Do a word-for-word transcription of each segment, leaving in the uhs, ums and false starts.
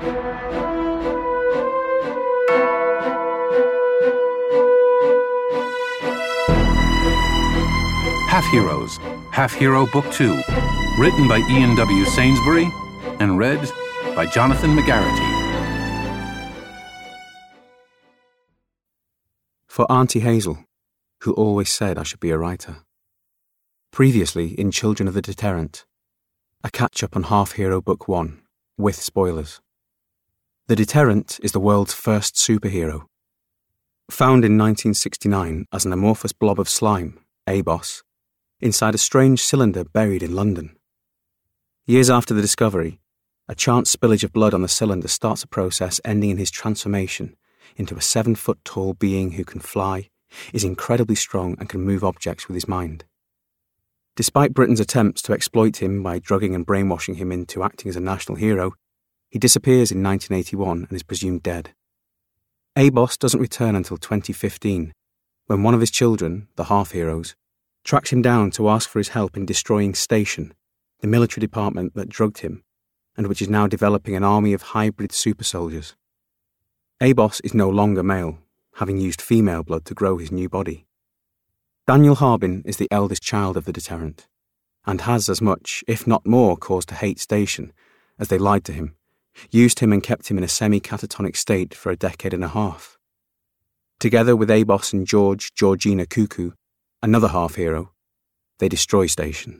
Half Heroes, Half Hero Book two, written by Ian W. Sainsbury and read by Jonathan McGarity. For Auntie Hazel, who always said I should be a writer. Previously in Children of the Deterrent, a catch-up on Half Hero Book one, with spoilers. The Deterrent is the world's first superhero. Found in nineteen sixty-nine as an amorphous blob of slime, ABOSS, inside a strange cylinder buried in London. Years after the discovery, a chance spillage of blood on the cylinder starts a process ending in his transformation into a seven-foot-tall being who can fly, is incredibly strong and can move objects with his mind. Despite Britain's attempts to exploit him by drugging and brainwashing him into acting as a national hero, he disappears in nineteen eighty-one and is presumed dead. ABOSS doesn't return until twenty fifteen, when one of his children, the half-heroes, tracks him down to ask for his help in destroying Station, the military department that drugged him, and which is now developing an army of hybrid super-soldiers. ABOSS is no longer male, having used female blood to grow his new body. Daniel Harbin is the eldest child of the Deterrent, and has as much, if not more, cause to hate Station, as they lied to him, used him and kept him in a semi-catatonic state for a decade and a half. Together with ABOSS and George Georgina Cuckoo, another half-hero, they destroy Station.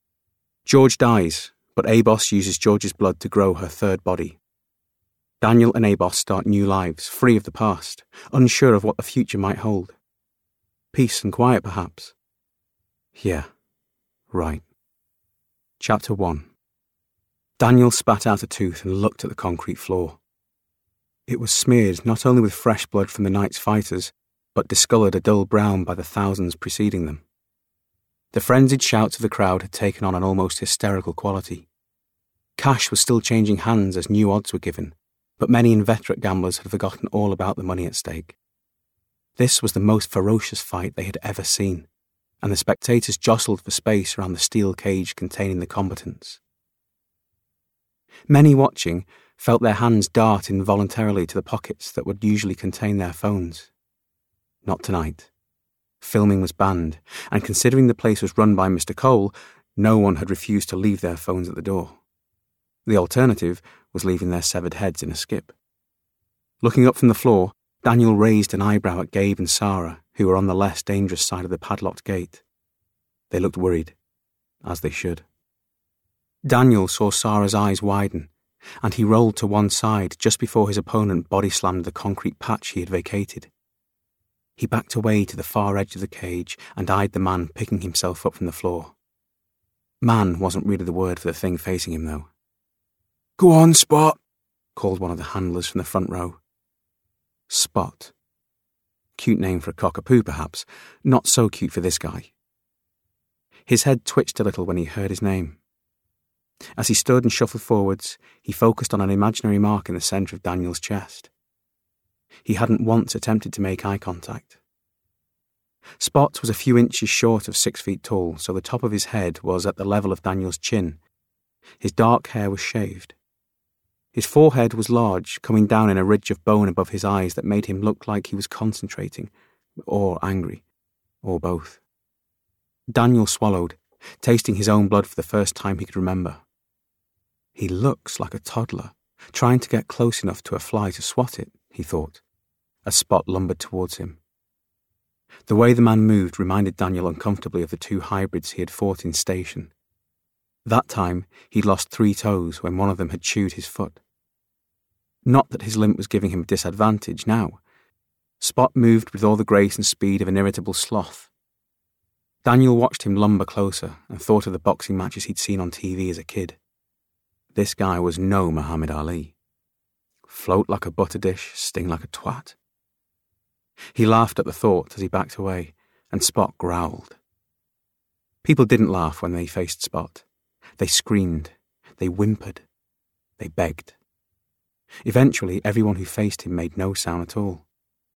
George dies, but ABOSS uses George's blood to grow her third body. Daniel and ABOSS start new lives, free of the past, unsure of what the future might hold. Peace and quiet, perhaps. Yeah, right. Chapter one. Daniel spat out a tooth and looked at the concrete floor. It was smeared not only with fresh blood from the night's fighters, but discoloured a dull brown by the thousands preceding them. The frenzied shouts of the crowd had taken on an almost hysterical quality. Cash was still changing hands as new odds were given, but many inveterate gamblers had forgotten all about the money at stake. This was the most ferocious fight they had ever seen, and the spectators jostled for space around the steel cage containing the combatants. Many watching felt their hands dart involuntarily to the pockets that would usually contain their phones. Not tonight. Filming was banned, and considering the place was run by Mister Cole, no one had refused to leave their phones at the door. The alternative was leaving their severed heads in a skip. Looking up from the floor, Daniel raised an eyebrow at Gabe and Sarah, who were on the less dangerous side of the padlocked gate. They looked worried, as they should. Daniel saw Sarah's eyes widen, and he rolled to one side just before his opponent body-slammed the concrete patch he had vacated. He backed away to the far edge of the cage and eyed the man picking himself up from the floor. Man wasn't really the word for the thing facing him, though. "Go on, Spot," called one of the handlers from the front row. Spot. Cute name for a cockapoo, perhaps. Not so cute for this guy. His head twitched a little when he heard his name. As he stood and shuffled forwards, he focused on an imaginary mark in the centre of Daniel's chest. He hadn't once attempted to make eye contact. Spot was a few inches short of six feet tall, so the top of his head was at the level of Daniel's chin. His dark hair was shaved. His forehead was large, coming down in a ridge of bone above his eyes that made him look like he was concentrating, or angry, or both. Daniel swallowed, tasting his own blood for the first time he could remember. He looks like a toddler, trying to get close enough to a fly to swat it, he thought, as Spot lumbered towards him. The way the man moved reminded Daniel uncomfortably of the two hybrids he had fought in Station. That time, he'd lost three toes when one of them had chewed his foot. Not that his limp was giving him a disadvantage now. Spot moved with all the grace and speed of an irritable sloth. Daniel watched him lumber closer and thought of the boxing matches he'd seen on T V as a kid. This guy was no Muhammad Ali. Float like a butter dish, sting like a twat. He laughed at the thought as he backed away, and Spot growled. People didn't laugh when they faced Spot. They screamed, they whimpered, they begged. Eventually, everyone who faced him made no sound at all.